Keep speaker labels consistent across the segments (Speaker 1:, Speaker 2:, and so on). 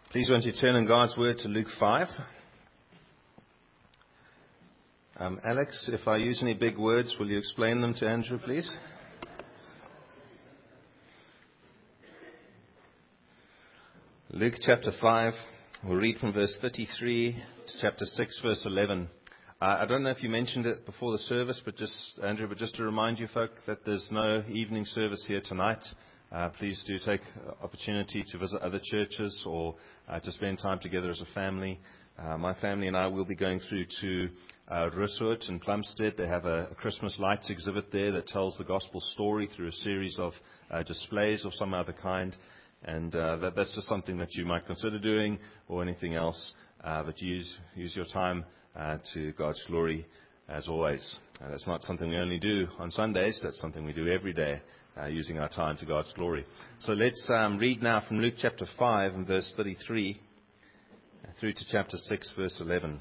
Speaker 1: Please won't you turn in God's Word to Luke 5. Alex, if I use any big words, will you explain them to Andrew, please? Luke chapter 5, we'll read from verse 33 to chapter 6, verse 11. I don't know if you mentioned it before the service, but Andrew, just to remind you folk that there's no evening service here tonight. Please do take opportunity to visit other churches or to spend time together as a family. My family and I will be going through to Rushout in Plumstead. They have a Christmas lights exhibit there that tells the gospel story through a series of displays of some other kind. And that's just something that you might consider doing or anything else. But use your time to God's glory as always. That's not something we only do on Sundays. That's something we do every day, using our time to God's glory. So let's read now from Luke chapter 5 and verse 33 through to chapter 6, verse 11.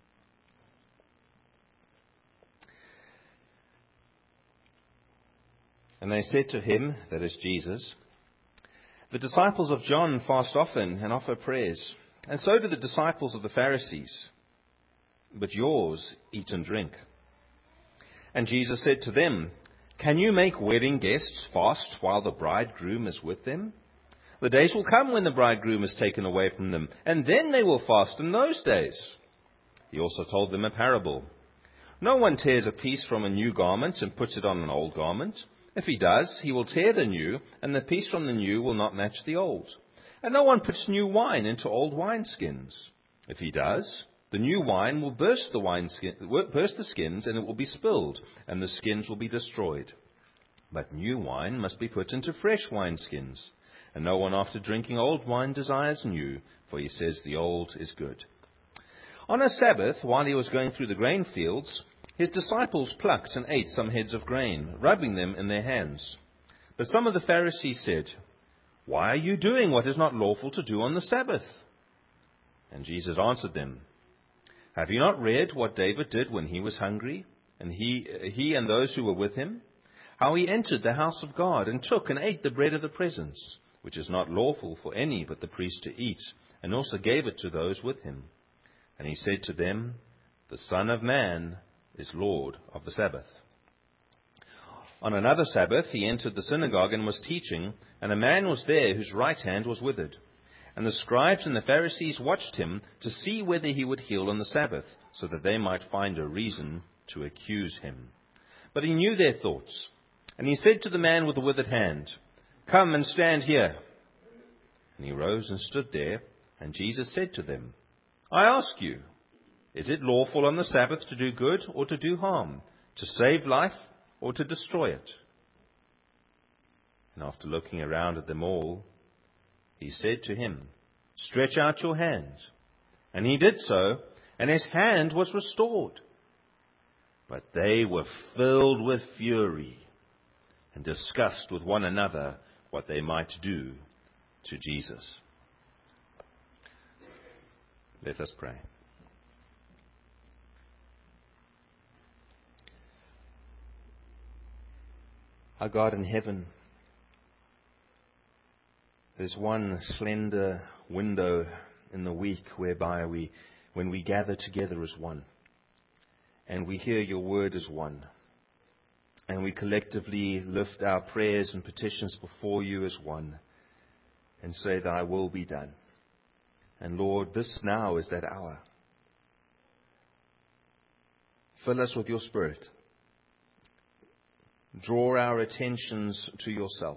Speaker 1: And they said to him, that is Jesus, the disciples of John fast often and offer prayers, and so do the disciples of the Pharisees. But yours eat and drink. And Jesus said to them, can you make wedding guests fast while the bridegroom is with them? The days will come when the bridegroom is taken away from them, and then they will fast in those days. He also told them a parable. No one tears a piece from a new garment and puts it on an old garment. If he does, he will tear the new, and the piece from the new will not match the old. And no one puts new wine into old wineskins. If he does, the new wine will burst the skins, and it will be spilled, and the skins will be destroyed. But new wine must be put into fresh wineskins. And no one after drinking old wine desires new, for he says the old is good. On a Sabbath, while he was going through the grain fields, his disciples plucked and ate some heads of grain, rubbing them in their hands. But some of the Pharisees said, why are you doing what is not lawful to do on the Sabbath? And Jesus answered them, have you not read what David did when he was hungry, and he and those who were with him? How he entered the house of God and took and ate the bread of the presence, which is not lawful for any but the priest to eat, and also gave it to those with him. And he said to them, the Son of Man is Lord of the Sabbath. On another Sabbath he entered the synagogue and was teaching, and a man was there whose right hand was withered. And the scribes and the Pharisees watched him to see whether he would heal on the Sabbath, so that they might find a reason to accuse him. But he knew their thoughts. And he said to the man with the withered hand, come and stand here. And he rose and stood there, and Jesus said to them, I ask you, is it lawful on the Sabbath to do good or to do harm, to save life or to destroy it? And after looking around at them all, he said to him, stretch out your hand. And he did so, and his hand was restored. But they were filled with fury and discussed with one another what they might do to Jesus. Let us pray. Our God in heaven, there's one slender window in the week whereby when we gather together as one, and we hear your word as one, and we collectively lift our prayers and petitions before you as one, and say, thy will be done. And Lord, this now is that hour. Fill us with your Spirit. Draw our attentions to yourself.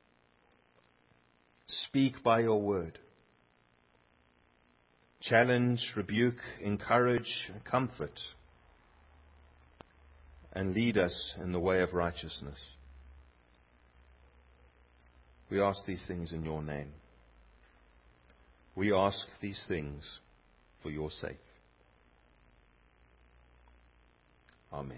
Speaker 1: Speak by your word. Challenge, rebuke, encourage, comfort, and lead us in the way of righteousness. We ask these things in your name. We ask these things for your sake. Amen.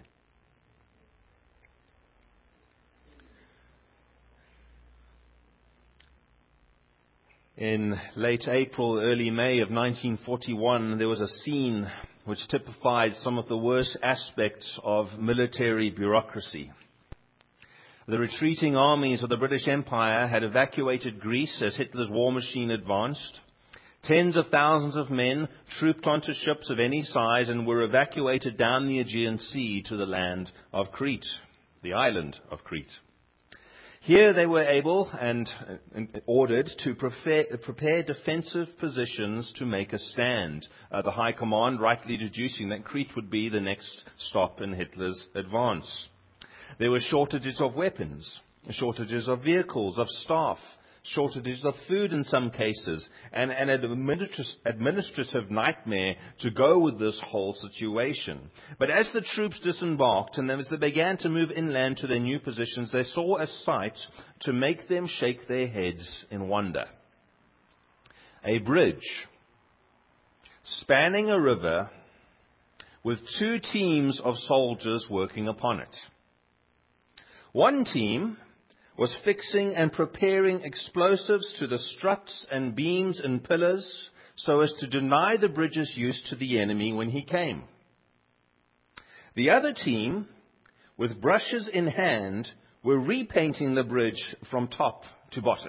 Speaker 1: In late April, early May of 1941, there was a scene which typifies some of the worst aspects of military bureaucracy. The retreating armies of the British Empire had evacuated Greece as Hitler's war machine advanced, Tens of thousands of men trooped onto ships of any size and were evacuated down the Aegean Sea to the land of Crete, the island of Crete. Here they were able and ordered to prepare defensive positions to make a stand. The High Command rightly deducing that Crete would be the next stop in Hitler's advance. There were shortages of weapons, shortages of vehicles, of staff, shortages of food in some cases, and an administrative nightmare to go with this whole situation. But as the troops disembarked and as they began to move inland to their new positions, they saw a sight to make them shake their heads in wonder. A bridge spanning a river with two teams of soldiers working upon it. One team was fixing and preparing explosives to the struts and beams and pillars so as to deny the bridge's use to the enemy when he came. The other team, with brushes in hand, were repainting the bridge from top to bottom.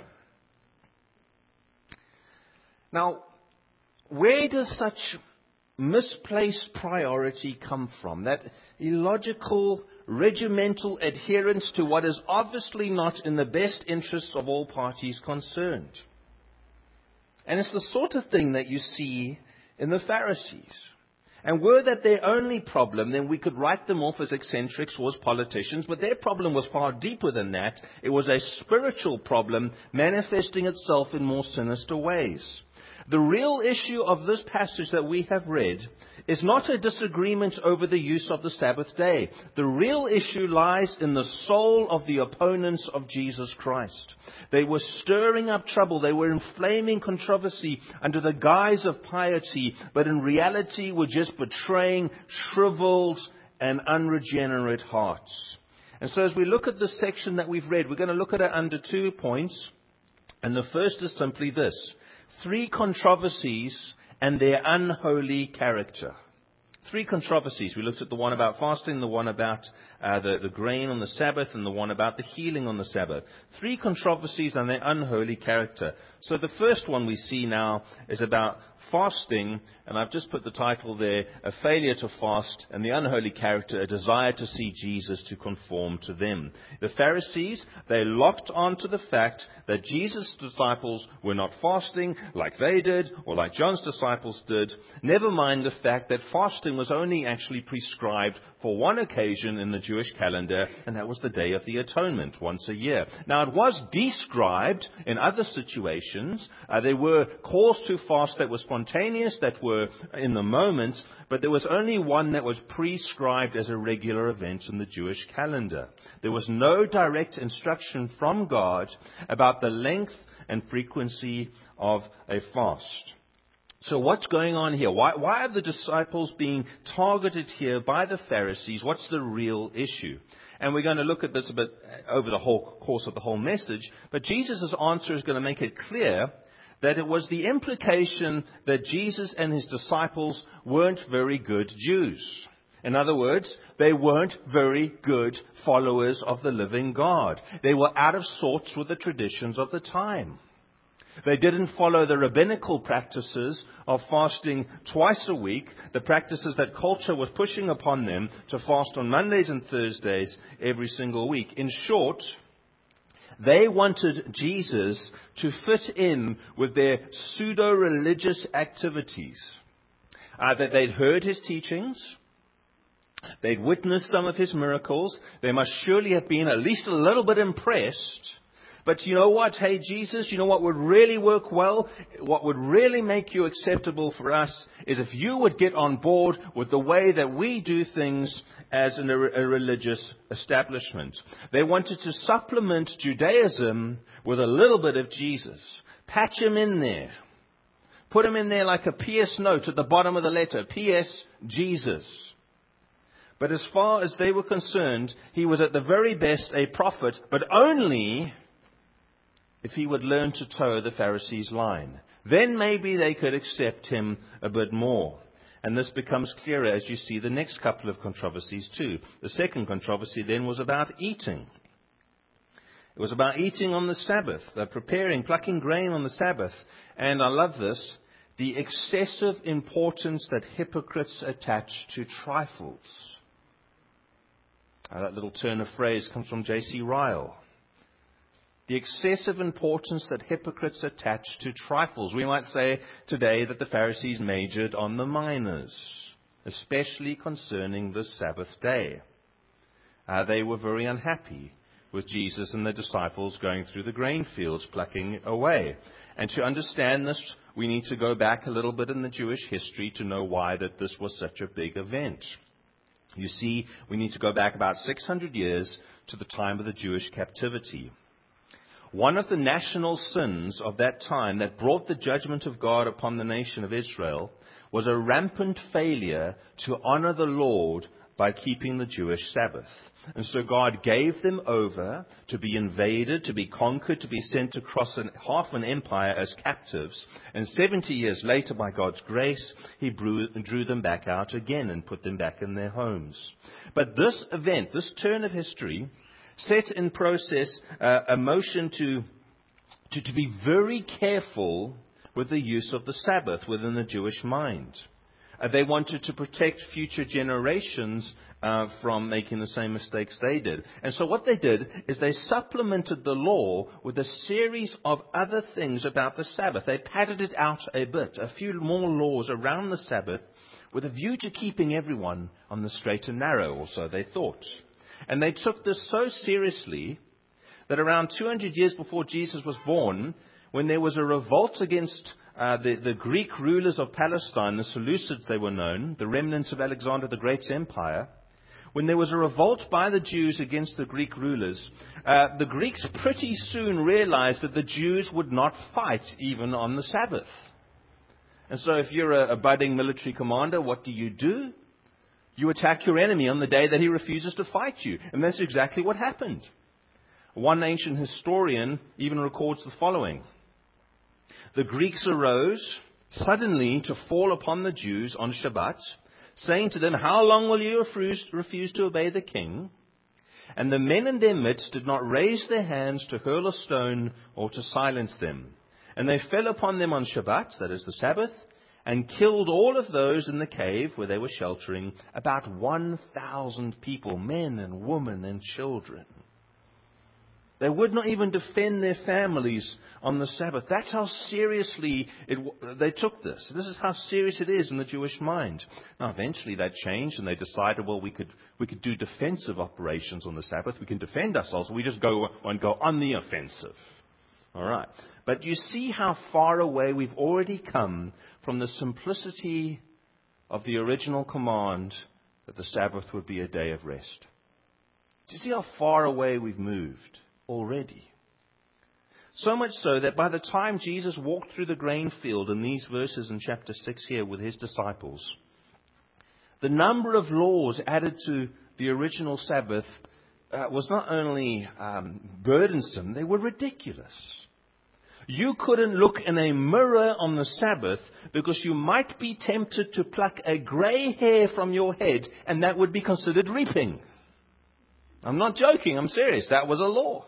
Speaker 1: Now, where does such misplaced priority come from? That illogical, regimental adherence to what is obviously not in the best interests of all parties concerned. And it's the sort of thing that you see in the Pharisees. And were that their only problem, then we could write them off as eccentrics or as politicians, but their problem was far deeper than that. It was a spiritual problem manifesting itself in more sinister ways. The real issue of this passage that we have read is not a disagreement over the use of the Sabbath day. The real issue lies in the soul of the opponents of Jesus Christ. They were stirring up trouble. They were inflaming controversy under the guise of piety, but in reality were just betraying shriveled and unregenerate hearts. And so as we look at this section that we've read, we're going to look at it under 2 points. And the first is simply this: 3 controversies and their unholy character. 3 controversies. We looked at the one about fasting, the one about the grain on the Sabbath, and the one about the healing on the Sabbath. 3 controversies and their unholy character. So the first one we see now is about fasting, and I've just put the title there: a failure to fast, and the unholy character, a desire to see Jesus to conform to them. The Pharisees, they locked on to the fact that Jesus' disciples were not fasting like they did, or like John's disciples did. Never mind the fact that fasting was only actually prescribed for one occasion in the Jewish calendar, and that was the Day of the Atonement, once a year. Now, it was described in other situations. There were calls to fast that were spontaneous, that were in the moment, but there was only one that was prescribed as a regular event in the Jewish calendar. There was no direct instruction from God about the length and frequency of a fast. So what's going on here? Why are the disciples being targeted here by the Pharisees? What's the real issue? And we're going to look at this a bit over the whole course of the whole message. But Jesus' answer is going to make it clear that it was the implication that Jesus and his disciples weren't very good Jews. In other words, they weren't very good followers of the living God. They were out of sorts with the traditions of the time. They didn't follow the rabbinical practices of fasting twice a week, the practices that culture was pushing upon them to fast on Mondays and Thursdays every single week. In short, they wanted Jesus to fit in with their pseudo-religious activities. That they'd heard his teachings, they'd witnessed some of his miracles, they must surely have been at least a little bit impressed. But you know what? Hey, Jesus, you know what would really work well? What would really make you acceptable for us is if you would get on board with the way that we do things as a religious establishment. They wanted to supplement Judaism with a little bit of Jesus. Patch him in there. Put him in there like a PS note at the bottom of the letter. PS, Jesus. But as far as they were concerned, he was at the very best a prophet, but only if he would learn to toe the Pharisees' line. Then maybe they could accept him a bit more. And this becomes clearer as you see the next couple of controversies too. The second controversy then was about eating. It was about eating on the Sabbath, plucking grain on the Sabbath. And I love this. the excessive importance that hypocrites attach to trifles. That little turn of phrase comes from J.C. Ryle. The excessive importance that hypocrites attach to trifles. We might say today that the Pharisees majored on the minors, especially concerning the Sabbath day. They were very unhappy with Jesus and the disciples going through the grain fields, plucking away. And to understand this, we need to go back a little bit in the Jewish history to know why that this was such a big event. You see, we need to go back about 600 years to the time of the Jewish captivity. One of the national sins of that time that brought the judgment of God upon the nation of Israel was a rampant failure to honor the Lord by keeping the Jewish Sabbath. And so God gave them over to be invaded, to be conquered, to be sent across half an empire as captives. And 70 years later, by God's grace, He drew them back out again and put them back in their homes. But this event, this turn of history, set in process a motion to be very careful with the use of the Sabbath within the Jewish mind. They wanted to protect future generations from making the same mistakes they did. And so what they did is they supplemented the law with a series of other things about the Sabbath. They padded it out a bit, a few more laws around the Sabbath, with a view to keeping everyone on the straight and narrow, or so they thought. And they took this so seriously that around 200 years before Jesus was born, when there was a revolt against the Greek rulers of Palestine, the Seleucids they were known, the remnants of Alexander the Great's empire, when there was a revolt by the Jews against the Greek rulers, the Greeks pretty soon realized that the Jews would not fight even on the Sabbath. And so if you're a budding military commander, what do? You attack your enemy on the day that he refuses to fight you. And that's exactly what happened. One ancient historian even records the following. The Greeks arose suddenly to fall upon the Jews on Shabbat, saying to them, "How long will you refuse to obey the king?" And the men in their midst did not raise their hands to hurl a stone or to silence them. And they fell upon them on Shabbat, that is the Sabbath, and killed all of those in the cave where they were sheltering, about 1,000 people, men and women and children. They would not even defend their families on the Sabbath. That's how seriously they took this. This is how serious it is in the Jewish mind. Now, eventually that changed, and they decided, well, we could do defensive operations on the Sabbath. We can defend ourselves. We just go on the offensive. All right. But you see how far away we've already come from the simplicity of the original command that the Sabbath would be a day of rest. Do you see how far away we've moved already? So much so that by the time Jesus walked through the grain field in these verses in chapter 6 here with his disciples, the number of laws added to the original Sabbath was not only burdensome, they were ridiculous. You couldn't look in a mirror on the Sabbath because you might be tempted to pluck a grey hair from your head, and that would be considered reaping. I'm not joking, I'm serious. That was a law.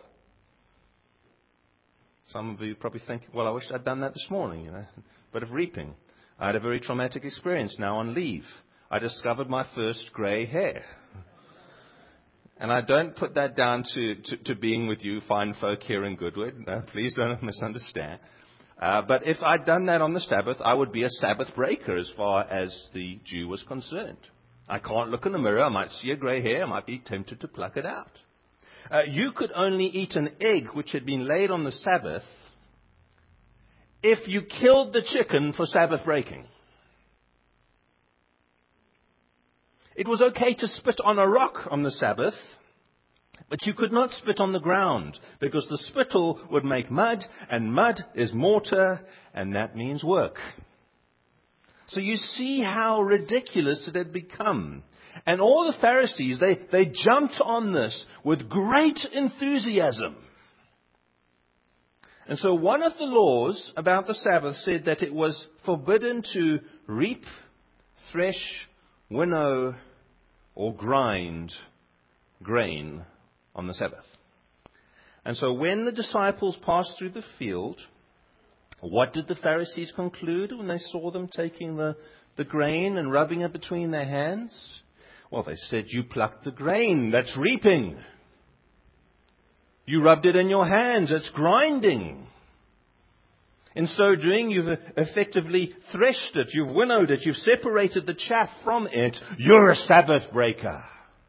Speaker 1: Some of you probably think, well, I wish I'd done that this morning, But of reaping. I had a very traumatic experience now on leave. I discovered my first grey hair. And I don't put that down to being with you fine folk here in Goodwood. No, please don't misunderstand. But if I'd done that on the Sabbath, I would be a Sabbath breaker as far as the Jew was concerned. I can't look in the mirror. I might see a grey hair. I might be tempted to pluck it out. You could only eat an egg which had been laid on the Sabbath if you killed the chicken for Sabbath breaking. It was okay to spit on a rock on the Sabbath, but you could not spit on the ground because the spittle would make mud, and mud is mortar, and that means work. So you see how ridiculous it had become. And all the Pharisees, they jumped on this with great enthusiasm. And so one of the laws about the Sabbath said that it was forbidden to reap, thresh, winnow, or grind grain on the Sabbath. And so when the disciples passed through the field, What did the Pharisees conclude when they saw them taking the grain and rubbing it between their hands? Well, they said, "You plucked the grain, that's reaping. You rubbed it in your hands, that's grinding. In so doing, you've effectively threshed it, you've winnowed it, you've separated the chaff from it. You're a Sabbath breaker."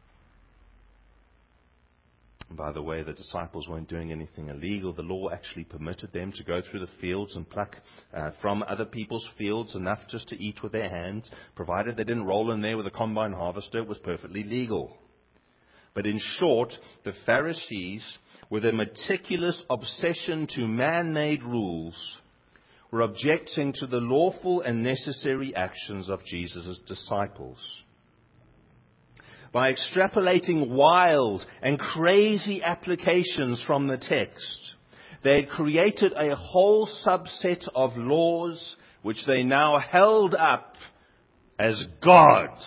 Speaker 1: By the way, the disciples weren't doing anything illegal. The law actually permitted them to go through the fields and pluck from other people's fields enough just to eat with their hands, provided they didn't roll in there with a combine harvester. It was perfectly legal. But in short, the Pharisees, with a meticulous obsession to man-made rules, were objecting to the lawful and necessary actions of Jesus' disciples. By extrapolating wild and crazy applications from the text, they had created a whole subset of laws which they now held up as gods.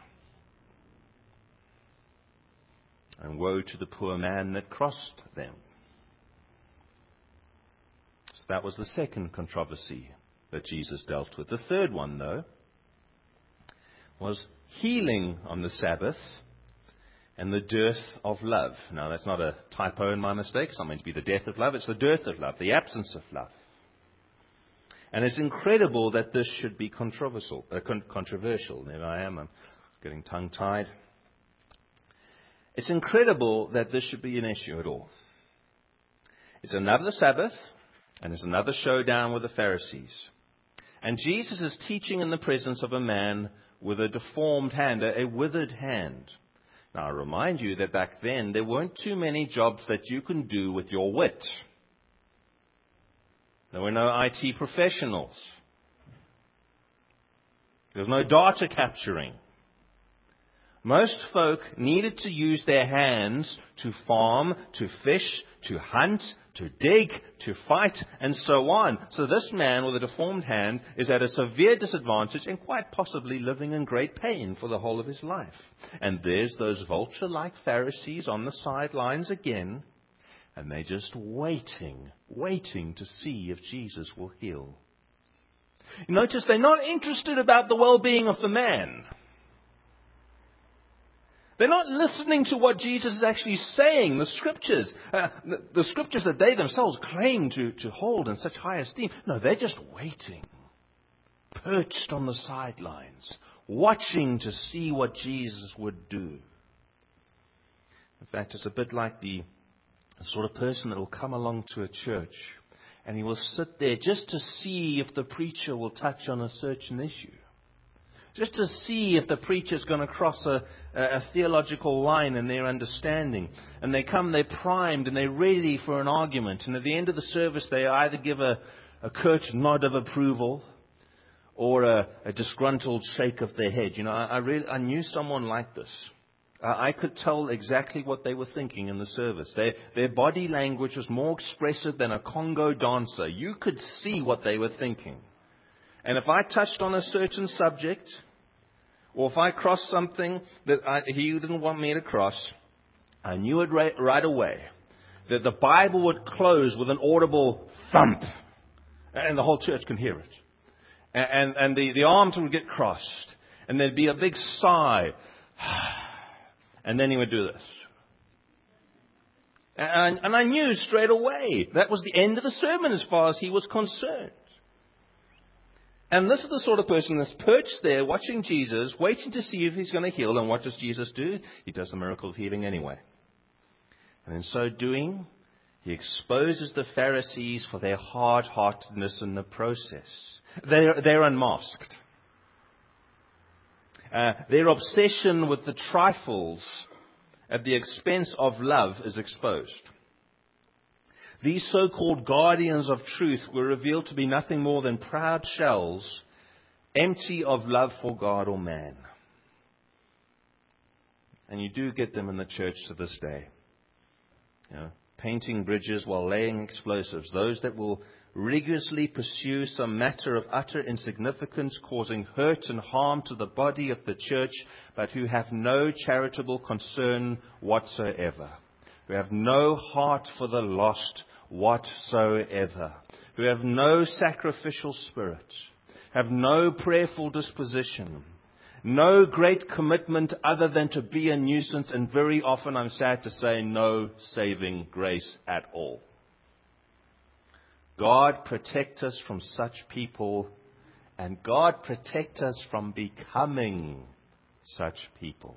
Speaker 1: And woe to the poor man that crossed them. So that was the second controversy that Jesus dealt with. The third one, though, was healing on the Sabbath and the dearth of love. Now, that's not a typo in my mistake. It's not meant to be the death of love. It's the dearth of love, the absence of love. And it's incredible that this should be controversial. There I am. I'm getting tongue-tied. It's incredible that this should be an issue at all. It's another Sabbath, and it's another showdown with the Pharisees. And Jesus is teaching in the presence of a man with a deformed hand, a withered hand. Now, I remind you that back then, there weren't too many jobs that you can do with your wit. There were no IT professionals. There was no data capturing. Most folk needed to use their hands to farm, to fish, to hunt, to dig, to fight, and so on. So this man with a deformed hand is at a severe disadvantage and quite possibly living in great pain for the whole of his life. And there's those vulture-like Pharisees on the sidelines again, and they're just waiting to see if Jesus will heal. Notice they're not interested about the well-being of the man. They're not listening to what Jesus is actually saying, the Scriptures. The Scriptures that they themselves claim to hold in such high esteem. No, they're just waiting, perched on the sidelines, watching to see what Jesus would do. In fact, it's a bit like the sort of person that will come along to a church and he will sit there just to see if the preacher will touch on a certain issue. Just to see if the preacher's going to cross a theological line in their understanding. And they come, they're primed, and they're ready for an argument. And at the end of the service, they either give a curt nod of approval or a disgruntled shake of their head. I knew someone like this. I could tell exactly what they were thinking in the service. Their body language was more expressive than a Congo dancer. You could see what they were thinking. And if I touched on a certain subject, or if I crossed something that he didn't want me to cross, I knew it right away that the Bible would close with an audible thump, and the whole church can hear it. And the arms would get crossed, and there'd be a big sigh, and then he would do this. And I knew straight away that was the end of the sermon as far as he was concerned. And this is the sort of person that's perched there watching Jesus, waiting to see if he's going to heal. And what does Jesus do? He does the miracle of healing anyway. And in so doing, he exposes the Pharisees for their hard-heartedness in the process. They're unmasked. Their obsession with the trifles at the expense of love is exposed. These so-called guardians of truth were revealed to be nothing more than proud shells, empty of love for God or man. And you do get them in the church to this day. Painting bridges while laying explosives. Those that will rigorously pursue some matter of utter insignificance, causing hurt and harm to the body of the church, but who have no charitable concern whatsoever. Who have no heart for the lost whatsoever. who have no sacrificial spirit, have no prayerful disposition, no great commitment other than to be a nuisance, and very often, I'm sad to say, no saving grace at all. God protect us from such people, and God protect us from becoming such people.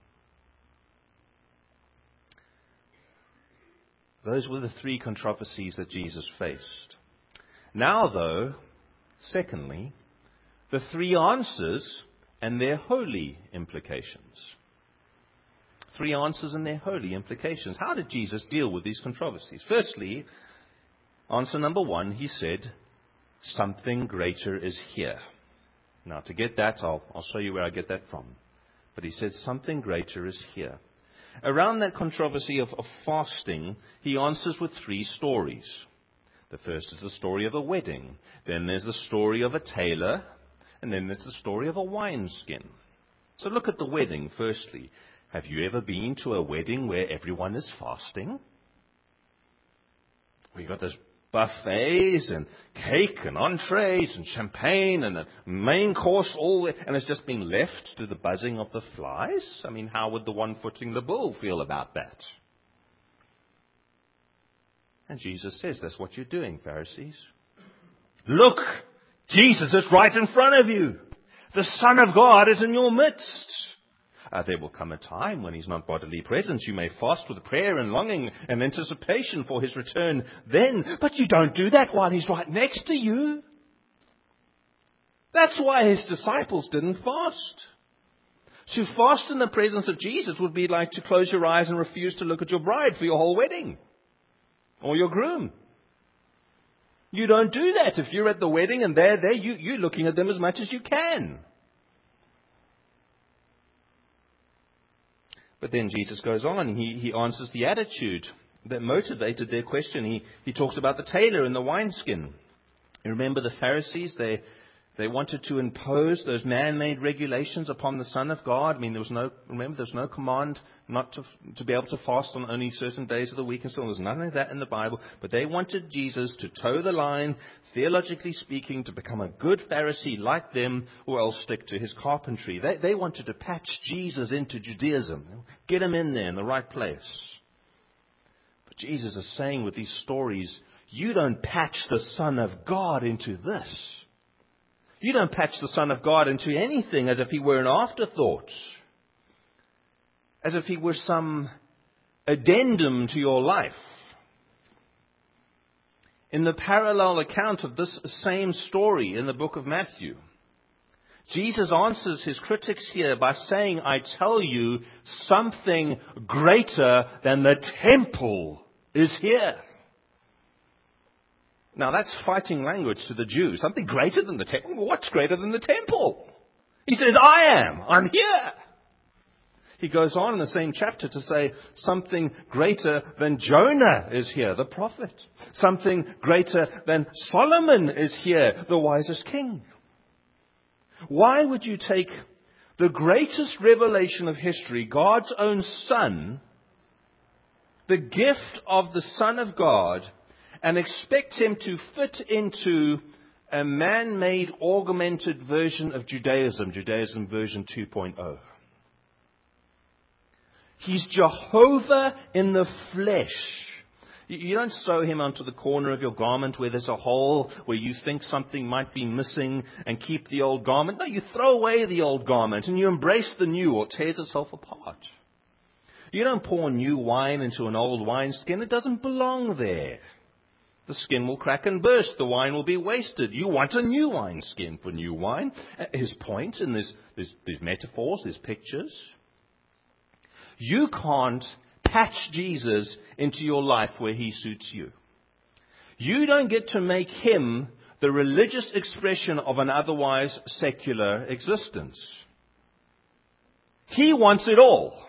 Speaker 1: Those were the three controversies that Jesus faced. Now, though, secondly, the three answers and their holy implications. Three answers and their holy implications. How did Jesus deal with these controversies? Firstly, answer number one, he said, something greater is here. Now, to get that, I'll show you where I get that from. But he said, something greater is here. Around that controversy of fasting, he answers with three stories. The first is the story of a wedding. Then there's the story of a tailor. And then there's the story of a wineskin. So look at the wedding, firstly. Have you ever been to a wedding where everyone is fasting? We've got those buffets and cake and entrees and champagne and a main course, and it's just been left to the buzzing of the flies. I mean, how would the one footing the bill feel about that? And Jesus says, that's what you're doing, Pharisees. Look, Jesus is right in front of you. The Son of God is in your midst. There will come a time when He's not bodily present. You may fast with prayer and longing and anticipation for His return then. But you don't do that while He's right next to you. That's why His disciples didn't fast. To fast in the presence of Jesus would be like to close your eyes and refuse to look at your bride for your whole wedding. Or your groom. You don't do that. If you're at the wedding and they're there, you're looking at them as much as you can. But then Jesus goes on. He answers the attitude that motivated their question. He talks about the tailor and the wineskin. You remember the Pharisees? They wanted to impose those man-made regulations upon the Son of God. I mean, there was no command not to be able to fast on only certain days of the week and so on. There's nothing like that in the Bible. But they wanted Jesus to toe the line, theologically speaking, to become a good Pharisee like them, or else stick to his carpentry. They wanted to patch Jesus into Judaism, get him in there in the right place. But Jesus is saying with these stories, you don't patch the Son of God into this. You don't patch the Son of God into anything as if He were an afterthought. As if He were some addendum to your life. In the parallel account of this same story in the book of Matthew, Jesus answers His critics here by saying, I tell you, something greater than the temple is here. Now that's fighting language to the Jews. Something greater than the temple? Well, what's greater than the temple? He says, I'm here. He goes on in the same chapter to say, something greater than Jonah is here, the prophet. Something greater than Solomon is here, the wisest king. Why would you take the greatest revelation of history, God's own Son, the gift of the Son of God, and expect Him to fit into a man-made, augmented version of Judaism version 2.0. He's Jehovah in the flesh. You don't sew Him onto the corner of your garment where there's a hole where you think something might be missing and keep the old garment. No, you throw away the old garment and you embrace the new, or it tears itself apart. You don't pour new wine into an old wineskin. It doesn't belong there. The skin will crack and burst. The wine will be wasted. You want a new wineskin for new wine. His point in these metaphors, these pictures. You can't patch Jesus into your life where He suits you. You don't get to make Him the religious expression of an otherwise secular existence. He wants it all.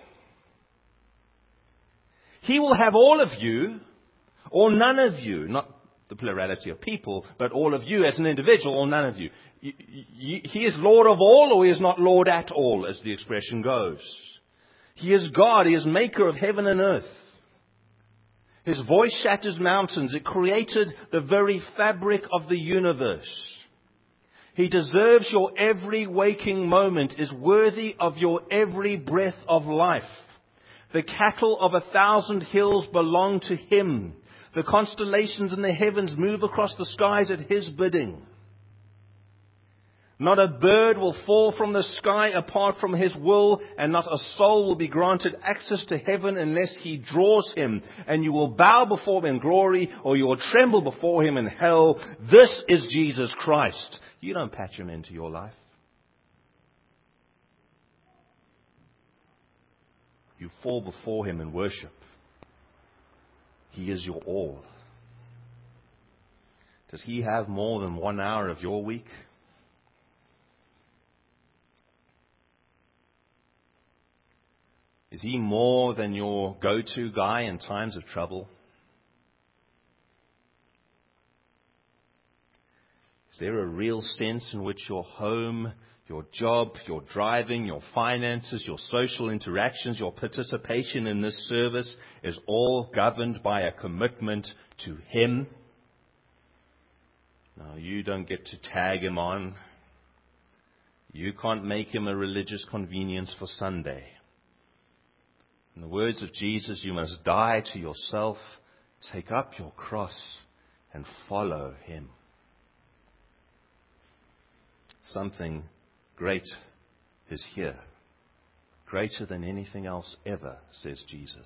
Speaker 1: He will have all of you, or none of you, not the plurality of people, but all of you as an individual, or none of you. He is Lord of all, or He is not Lord at all, as the expression goes. He is God. He is maker of heaven and earth. His voice shatters mountains. It created the very fabric of the universe. He deserves your every waking moment, is worthy of your every breath of life. The cattle of 1,000 hills belong to Him. The constellations in the heavens move across the skies at His bidding. Not a bird will fall from the sky apart from His will, and not a soul will be granted access to heaven unless He draws him. And you will bow before Him in glory, or you will tremble before Him in hell. This is Jesus Christ. You don't patch Him into your life. You fall before Him in worship. He is your all. Does He have more than 1 hour of your week? Is He more than your go-to guy in times of trouble? Is there a real sense in which your home, your job, your driving, your finances, your social interactions, your participation in this service is all governed by a commitment to Him? No, you don't get to tag Him on. You can't make Him a religious convenience for Sunday. In the words of Jesus, you must die to yourself, take up your cross, and follow Him. Something great is here. Greater than anything else ever, says Jesus.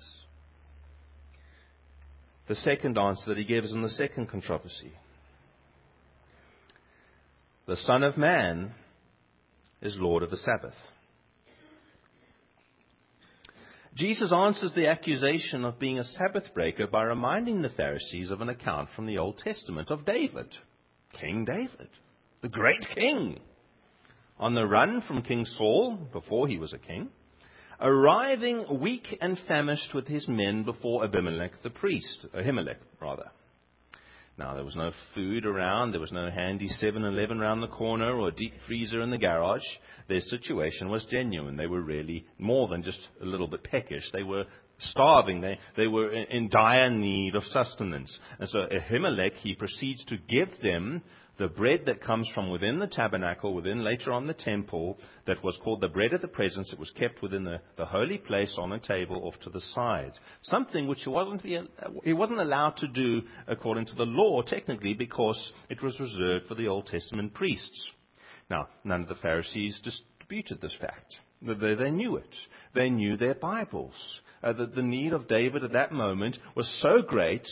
Speaker 1: The second answer that He gives in the second controversy. The Son of Man is Lord of the Sabbath. Jesus answers the accusation of being a Sabbath breaker by reminding the Pharisees of an account from the Old Testament of David, King David, the great king, on the run from King Saul, before he was a king, arriving weak and famished with his men before Ahimelech the priest. Now, there was no food around. There was no handy 7-Eleven around the corner or a deep freezer in the garage. Their situation was genuine. They were really more than just a little bit peckish. They were starving. They were in dire need of sustenance. And so Ahimelech, he proceeds to give them the bread that comes from within the tabernacle, within later on the temple, that was called the bread of the presence. It was kept within the holy place on a table off to the side. Something which he wasn't allowed to do according to the law, technically, because it was reserved for the Old Testament priests. Now, none of the Pharisees disputed this fact. They knew it. They knew their Bibles. The need of David at that moment was so great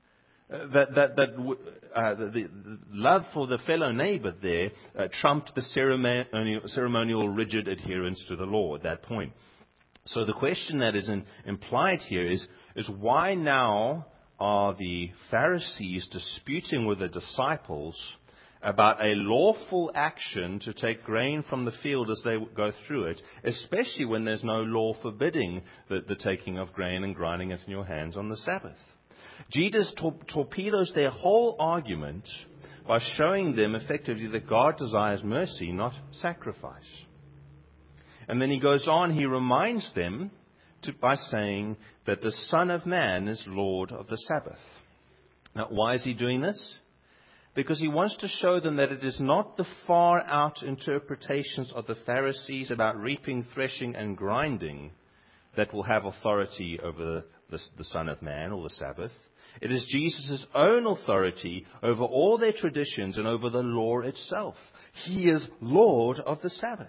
Speaker 1: the love for the fellow neighbor there trumped the ceremonial rigid adherence to the law at that point. So the question that is implied here is why now are the Pharisees disputing with the disciples about a lawful action to take grain from the field as they go through it, especially when there's no law forbidding the taking of grain and grinding it in your hands on the Sabbath? Jesus torpedoes their whole argument by showing them effectively that God desires mercy, not sacrifice. And then he goes on, he reminds them by saying that the Son of Man is Lord of the Sabbath. Now, why is he doing this? Because he wants to show them that it is not the far-out interpretations of the Pharisees about reaping, threshing, and grinding that will have authority over the Son of Man or the Sabbath. It is Jesus' own authority over all their traditions and over the law itself. He is Lord of the Sabbath.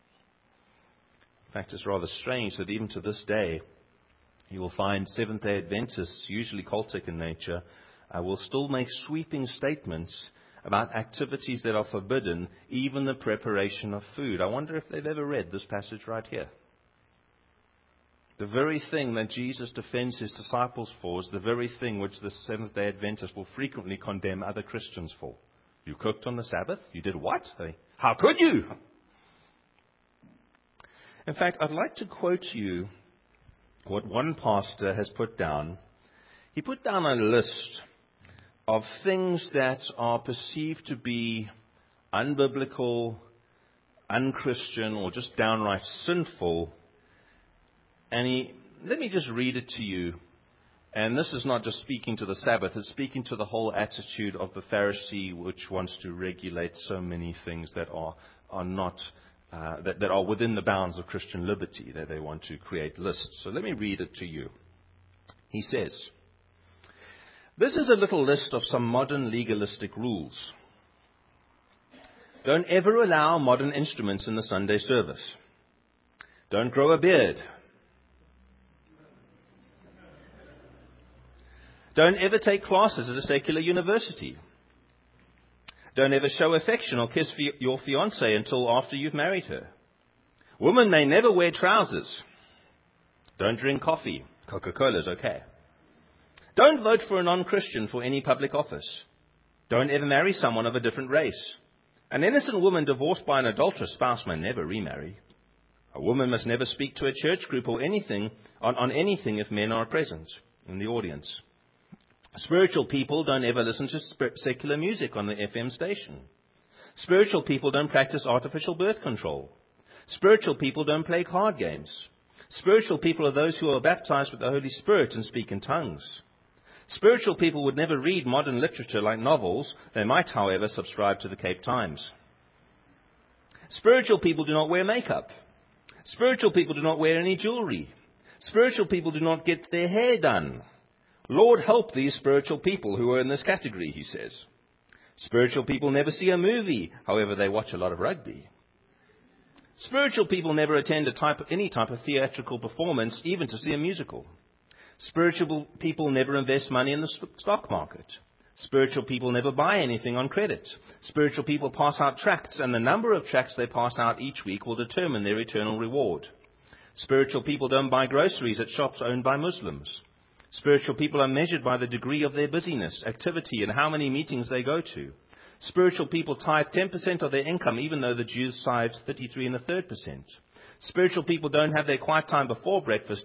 Speaker 1: In fact, it's rather strange that even to this day, you will find Seventh-day Adventists, usually cultic in nature, will still make sweeping statements about activities that are forbidden, even the preparation of food. I wonder if they've ever read this passage right here. The very thing that Jesus defends his disciples for is the very thing which the Seventh-day Adventists will frequently condemn other Christians for. You cooked on the Sabbath? You did what? How could you? In fact, I'd like to quote you what one pastor has put down. He put down a list of things that are perceived to be unbiblical, unchristian, or just downright sinful. And let me just read it to you And this is not just speaking to the Sabbath, it's speaking to the whole attitude of the Pharisee, which wants to regulate so many things that are not that are within the bounds of Christian liberty, that they want to create lists. So let me read it to you. He says, "This is a little list of some modern legalistic rules. Don't ever allow modern instruments in the Sunday service. Don't grow a beard. Don't ever take classes at a secular university. Don't ever show affection or kiss your fiancée until after you've married her. Women may never wear trousers. Don't drink coffee. Coca-Cola's okay. Don't vote for a non-Christian for any public office. Don't ever marry someone of a different race. An innocent woman divorced by an adulterous spouse may never remarry. A woman must never speak to a church group or anything on anything if men are present in the audience. Spiritual people don't ever listen to secular music on the FM station. Spiritual people don't practice artificial birth control. Spiritual people don't play card games. Spiritual people are those who are baptized with the Holy Spirit and speak in tongues. Spiritual people would never read modern literature like novels. They might, however, subscribe to the Cape Times. Spiritual people do not wear makeup. Spiritual people do not wear any jewelry. Spiritual people do not get their hair done. Lord, help these spiritual people who are in this category," he says. Spiritual people never see a movie. However, they watch a lot of rugby. Spiritual people never attend any type of theatrical performance, even to see a musical. Spiritual people never invest money in the stock market. Spiritual people never buy anything on credit. Spiritual people pass out tracts, and the number of tracts they pass out each week will determine their eternal reward. Spiritual people don't buy groceries at shops owned by Muslims. Spiritual people are measured by the degree of their busyness, activity, and how many meetings they go to. Spiritual people tithe 10% of their income, even though the Jews tithe 33 1/3%. Spiritual people don't have their quiet time before breakfast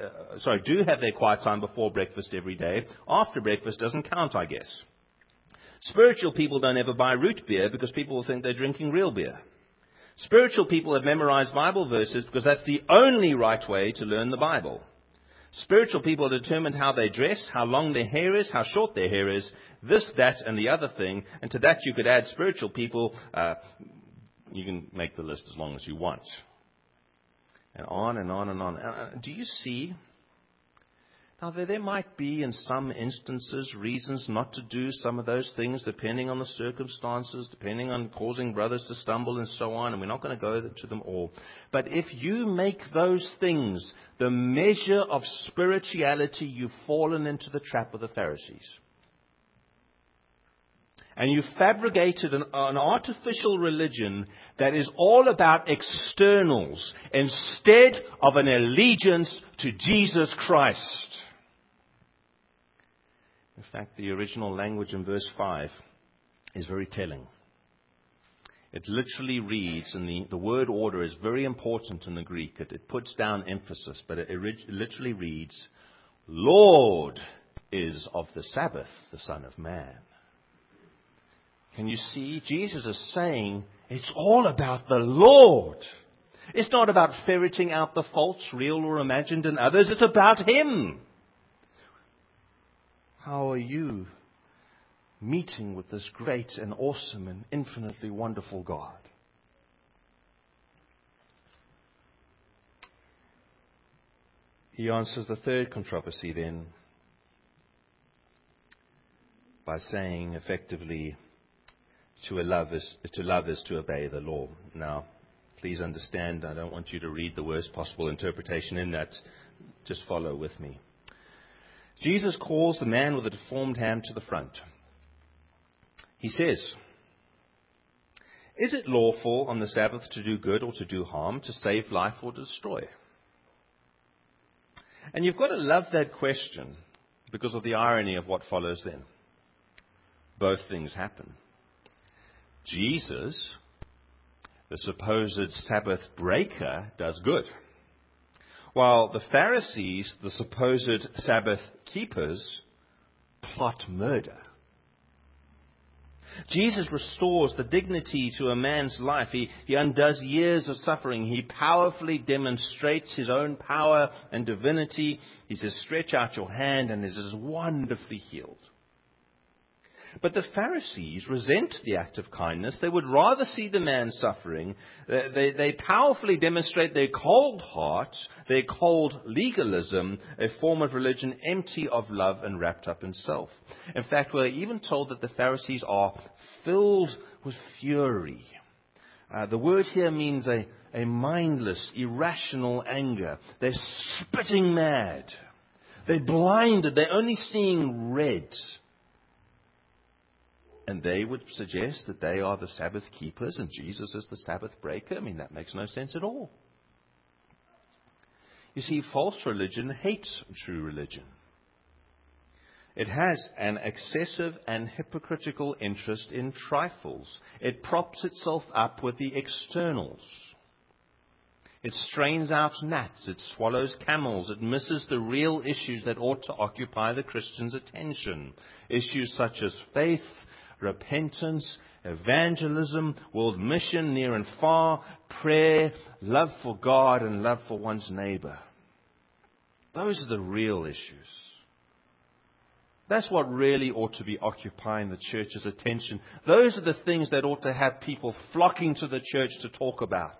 Speaker 1: do have their quiet time before breakfast every day. After breakfast doesn't count, I guess. Spiritual people don't ever buy root beer because people will think they're drinking real beer. Spiritual people have memorized Bible verses because that's the only right way to learn the Bible. Spiritual people are determined how they dress, how long their hair is, how short their hair is, this, that, and the other thing. And to that you could add spiritual people. You can make the list as long as you want. And on and on and on. Do you see? Now, there might be, in some instances, reasons not to do some of those things, depending on the circumstances, depending on causing brothers to stumble and so on, and we're not going to go into them all. But if you make those things the measure of spirituality, you've fallen into the trap of the Pharisees. And you fabricated an artificial religion that is all about externals instead of an allegiance to Jesus Christ. In fact, the original language in verse 5 is very telling. It literally reads, and the word order is very important in the Greek. It puts down emphasis, but it literally reads, "Lord is of the Sabbath, the Son of Man." Can you see? Jesus is saying it's all about the Lord. It's not about ferreting out the faults, real or imagined, in others. It's about Him. How are you meeting with this great and awesome and infinitely wonderful God? He answers the third controversy then by saying effectively, to love is to obey the law. Now, please understand, I don't want you to read the worst possible interpretation in that. Just follow with me. Jesus calls the man with a deformed hand to the front. He says, "Is it lawful on the Sabbath to do good or to do harm, to save life or to destroy?" And you've got to love that question because of the irony of what follows then. Both things happen. Jesus, the supposed Sabbath breaker, does good, while the Pharisees, the supposed Sabbath keepers, plot murder. Jesus restores the dignity to a man's life. He undoes years of suffering. He powerfully demonstrates His own power and divinity. He says, stretch out your hand, and it is wonderfully healed. But the Pharisees resent the act of kindness. They would rather see the man suffering. They powerfully demonstrate their cold heart, their cold legalism, a form of religion empty of love and wrapped up in self. In fact, we're even told that the Pharisees are filled with fury. The word here means a mindless, irrational anger. They're spitting mad. They're blinded. They're only seeing red. And they would suggest that they are the Sabbath keepers and Jesus is the Sabbath breaker. I mean, that makes no sense at all. You see, false religion hates true religion. It has an excessive and hypocritical interest in trifles. It props itself up with the externals. It strains out gnats. It swallows camels. It misses the real issues that ought to occupy the Christian's attention. Issues such as faith, repentance, evangelism, world mission near and far, prayer, love for God and love for one's neighbor. Those are the real issues. That's what really ought to be occupying the church's attention. Those are the things that ought to have people flocking to the church to talk about.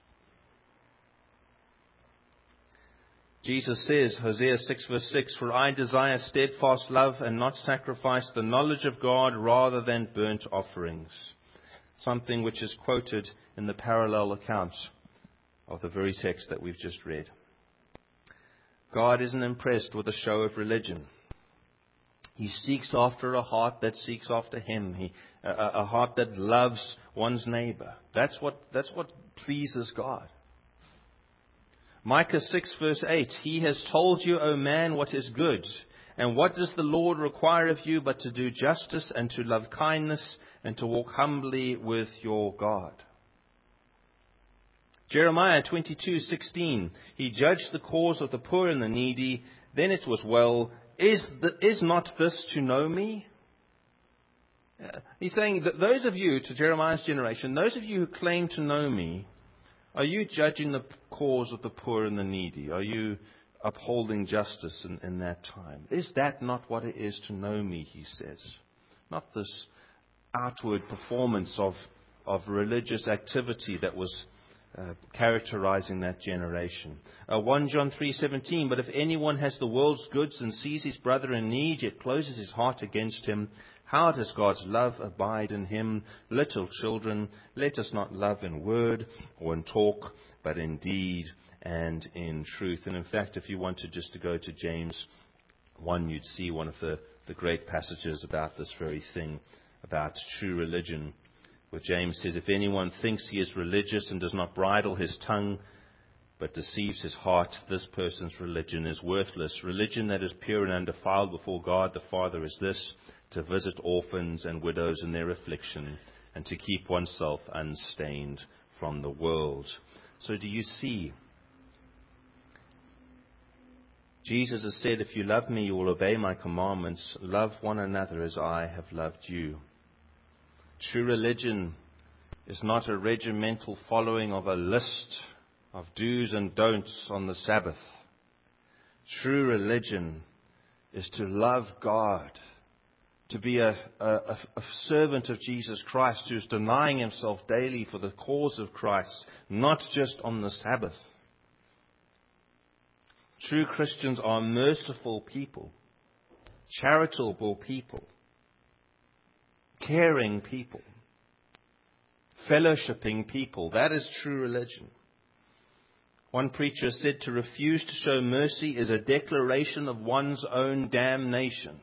Speaker 1: Jesus says, Hosea 6 verse 6, for I desire steadfast love and not sacrifice, the knowledge of God rather than burnt offerings. Something which is quoted in the parallel account of the very text that we've just read. God isn't impressed with a show of religion. He seeks after a heart that seeks after Him. A heart that loves one's neighbor. That's what pleases God. Micah 6 verse 8, He has told you, O man, what is good. And what does the Lord require of you but to do justice and to love kindness and to walk humbly with your God? Jeremiah 22:16, He judged the cause of the poor and the needy. Then it was well. Is not this to know me? He's saying that those of you, to Jeremiah's generation, those of you who claim to know me, are you judging the cause of the poor and the needy? Are you upholding justice in that time? Is that not what it is to know me, he says? Not this outward performance of religious activity that was characterizing that generation. 1 John 3:17, but if anyone has the world's goods and sees his brother in need, yet closes his heart against him, how does God's love abide in him? Little children, let us not love in word or in talk, but in deed and in truth. And in fact, if you wanted just to go to James 1, you'd see one of the great passages about this very thing, about true religion, where James says, if anyone thinks he is religious and does not bridle his tongue, but deceives his heart, this person's religion is worthless. Religion that is pure and undefiled before God the Father is this, to visit orphans and widows in their affliction, and to keep oneself unstained from the world. So do you see? Jesus has said, if you love me, you will obey my commandments. Love one another as I have loved you. True religion is not a regimental following of a list of do's and don'ts on the Sabbath. True religion is to love God, to be a servant of Jesus Christ who's denying himself daily for the cause of Christ, not just on the Sabbath. True Christians are merciful people, charitable people, caring people, fellowshipping people. That is true religion. One preacher said to refuse to show mercy is a declaration of one's own damnation.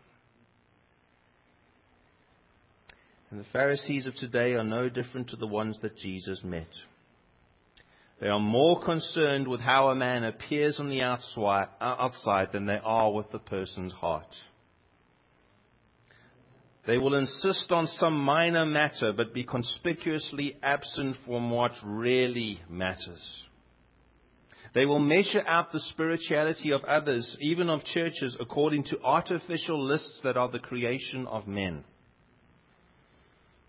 Speaker 1: And the Pharisees of today are no different to the ones that Jesus met. They are more concerned with how a man appears on the outside than they are with the person's heart. They will insist on some minor matter, but be conspicuously absent from what really matters. They will measure out the spirituality of others, even of churches, according to artificial lists that are the creation of men.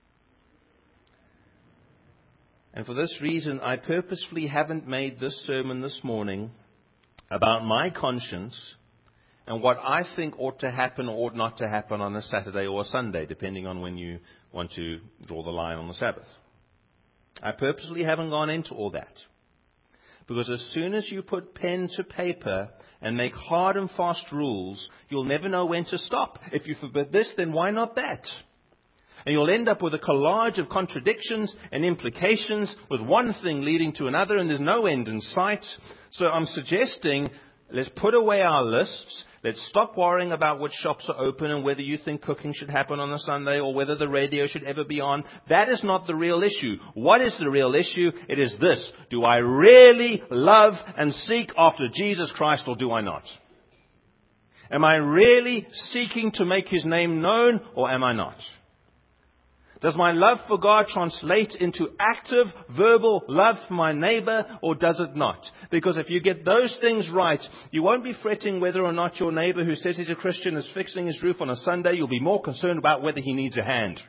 Speaker 1: And for this reason, I purposefully haven't made this sermon this morning about my conscience and what I think ought to happen or ought not to happen on a Saturday or a Sunday, depending on when you want to draw the line on the Sabbath. I purposely haven't gone into all that. Because as soon as you put pen to paper and make hard and fast rules, you'll never know when to stop. If you forbid this, then why not that? And you'll end up with a collage of contradictions and implications, with one thing leading to another, and there's no end in sight. So I'm suggesting, let's put away our lists. Let's stop worrying about which shops are open and whether you think cooking should happen on a Sunday or whether the radio should ever be on. That is not the real issue. What is the real issue? It is this. Do I really love and seek after Jesus Christ, or do I not? Am I really seeking to make His name known, or am I not? Does my love for God translate into active, verbal love for my neighbor, or does it not? Because if you get those things right, you won't be fretting whether or not your neighbor who says he's a Christian is fixing his roof on a Sunday. You'll be more concerned about whether he needs a hand.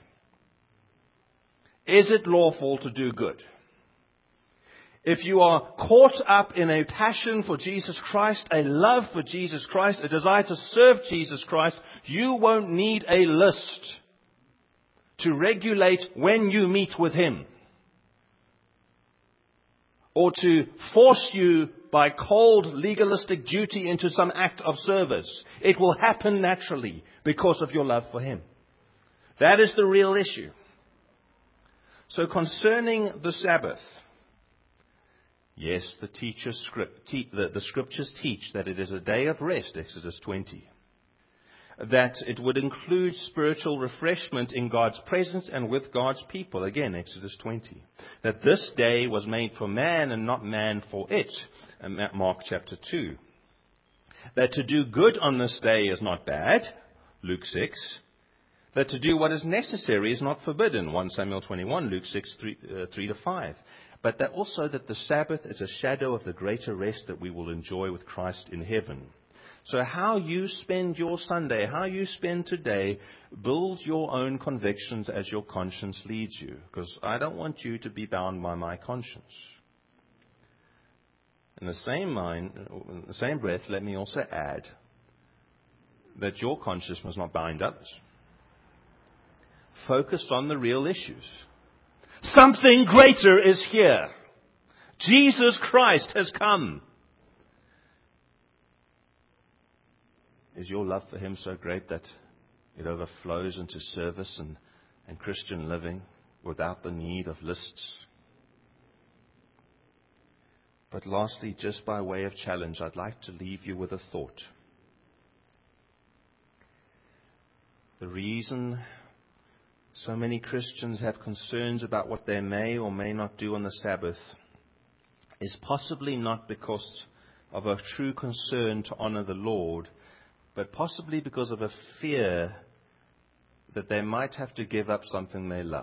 Speaker 1: Is it lawful to do good? If you are caught up in a passion for Jesus Christ, a love for Jesus Christ, a desire to serve Jesus Christ, you won't need a list to regulate when you meet with Him, or to force you by cold legalistic duty into some act of service. It will happen naturally because of your love for Him. That is the real issue. So concerning the Sabbath, yes, the Scriptures teach that it is a day of rest, Exodus 20. That it would include spiritual refreshment in God's presence and with God's people. Again, Exodus 20. That this day was made for man and not man for it. Mark chapter 2. That to do good on this day is not bad. Luke 6. That to do what is necessary is not forbidden. 1 Samuel 21, Luke 6, 3-5. But that also that the Sabbath is a shadow of the greater rest that we will enjoy with Christ in heaven. So how you spend your Sunday, how you spend today, build your own convictions as your conscience leads you. Because I don't want you to be bound by my conscience. In the same breath, let me also add that your conscience must not bind others. Focus on the real issues. Something greater is here. Jesus Christ has come. Is your love for Him so great that it overflows into service and Christian living without the need of lists? But lastly, just by way of challenge, I'd like to leave you with a thought. The reason so many Christians have concerns about what they may or may not do on the Sabbath is possibly not because of a true concern to honor the Lord, but possibly because of a fear that they might have to give up something they love.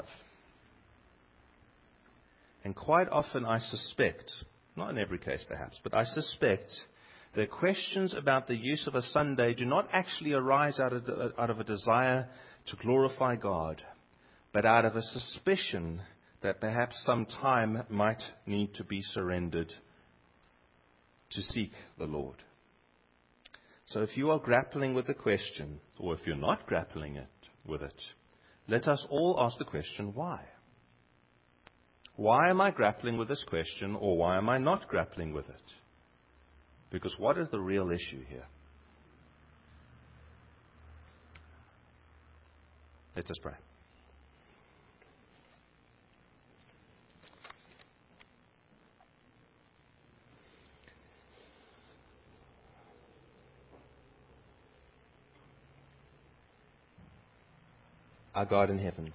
Speaker 1: And quite often I suspect, not in every case perhaps, but I suspect that questions about the use of a Sunday do not actually arise out of a desire to glorify God, but out of a suspicion that perhaps some time might need to be surrendered to seek the Lord. So if you are grappling with the question, or if you're not grappling with it, let us all ask the question, why? Why am I grappling with this question, or why am I not grappling with it? Because what is the real issue here? Let us pray. Our God in heaven,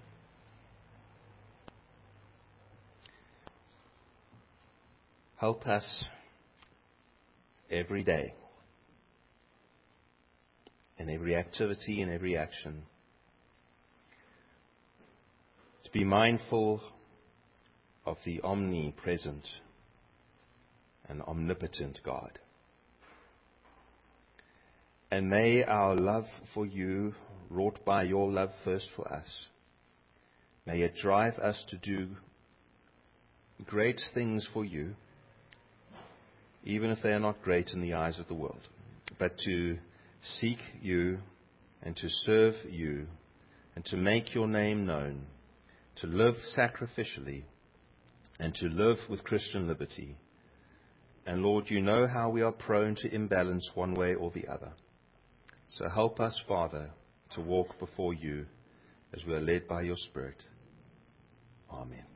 Speaker 1: help us every day, in every activity, in every action, to be mindful of the omnipresent and omnipotent God. And may our love for you, wrought by your love first for us, may it drive us to do great things for you, even if they are not great in the eyes of the world, but to seek you and to serve you and to make your name known, to live sacrificially and to live with Christian liberty. And Lord, you know how we are prone to imbalance one way or the other. So help us, Father, to walk before you as we are led by your Spirit. Amen.